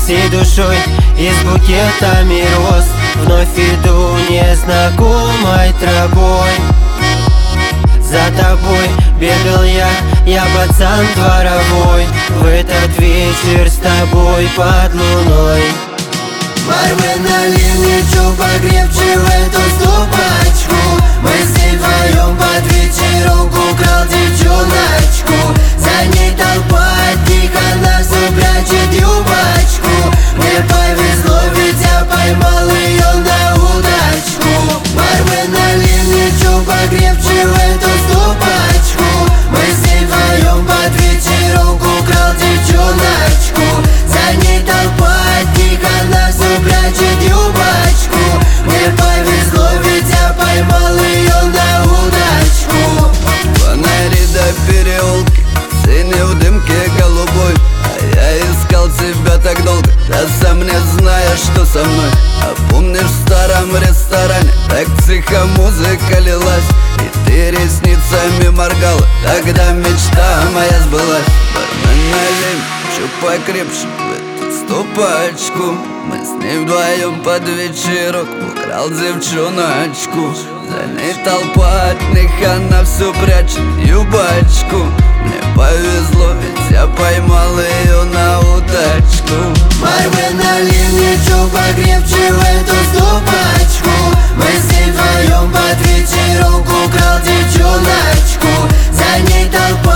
всей душой и с букетами роз. Вновь иду незнакомой тропой. За тобой бегал я пацан дворовой. В этот вечер с тобой под луной. Бармен, налей мне чё покрепче в эту стопочку. Мы с ней вдвоем под вечерок украл девчоночку. За ней толпа от них, она всё прячет юбочку. Мне повезло, ведь я поймал ее на удачку. Бармен, налей мне чё покрепче в эту стопочку. Мы с ней вдвоем под вечерок украл девчоночку. За ней толпа от них, она всё прячет юбочку. Мне повезло, ведь я поймал ее на удачку. Фонари до переулки, синий в дымке голубой. А я искал тебя так долго, да сам не зная, что со мной. А помнишь, в старом ресторане так тихо музыка лилась, и ты ресницами моргала, тогда мечта моя сбылась. Бармен, налей чё покрепче в эту стопочку. Мы с ней вдвоем под вечерок украл девчоночку. За ней толпа от них, она всё прячет юбочку. Мне повезло, ведь я поймал ее на удачку. Бармен, налей мне чё покрепче в эту стопочку. Мы с ней вдвоем под вечерок украл девчоночку. За ней толпа